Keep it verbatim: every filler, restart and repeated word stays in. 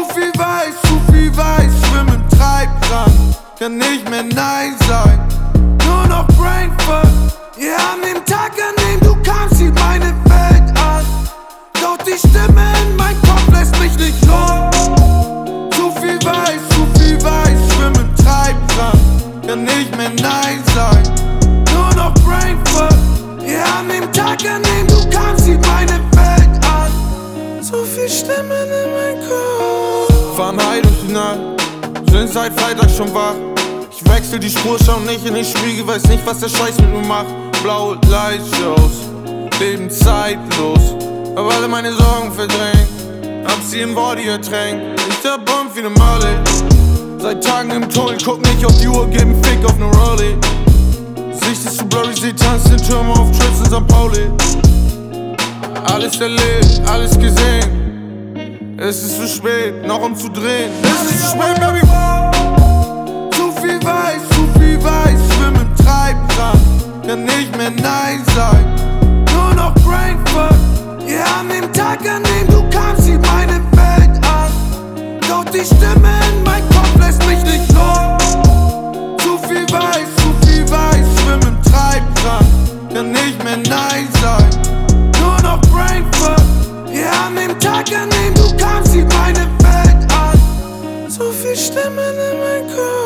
viel weiß, zu viel weiß, schwimm im Treibsand, kann nicht mehr Nein sagen. Nur noch Brainfuck, ja, an dem Tag, an dem du kamst, hielt meine Welt an. Doch die Stimme in meinem Kopf lässt mich nicht los. Zu viel weiß, zu viel weiß, schwimm im Treibsand, kann nicht mehr Nein sagen. Nur noch Brainfuck, ja, an dem Tag, an dem du kamst, hielt meine Welt an. So viel Stimmen in meinem Kopf. Fahren high durch die Nacht, sind seit Freitag schon wach. Ich wechsel die Spur, schau nicht in den Spiegel, weiß nicht, was der Scheiß mit mir macht. Blaue Lightshows, Leben zeitlos, hab alle meine Sorgen verdrängt, hab sie im Body ertränkt. Ich hab Bomb wie ne Marley, seit Tagen im Tunnel, guck nicht auf die Uhr, geb n Fick auf ne Rolli. Sicht ist zu blurry, sie tanzt in Türmen auf Trips in Sankt Pauli. Alles erlebt, alles gesehen, es ist zu spät, noch um zu drehen. Es ist zu spät, Baby. Zu viel weiß, zu viel weiß, schwimm im Treibsand, kann nicht mehr Nein sagen. Nur noch Brainfuck, ja, an dem Tag, an dem du kamst, hielt meine Welt an. Doch die Stimme in meinem Kopf lässt mich nicht los. Zu viel weiß, zu viel weiß, schwimm im Treibsand, kann nicht mehr Nein sagen. Nur noch Brainfuck, ja, an dem Tag, an dem du kamst, hielt meine Welt an. So viel Stimmen in meinem Kopf.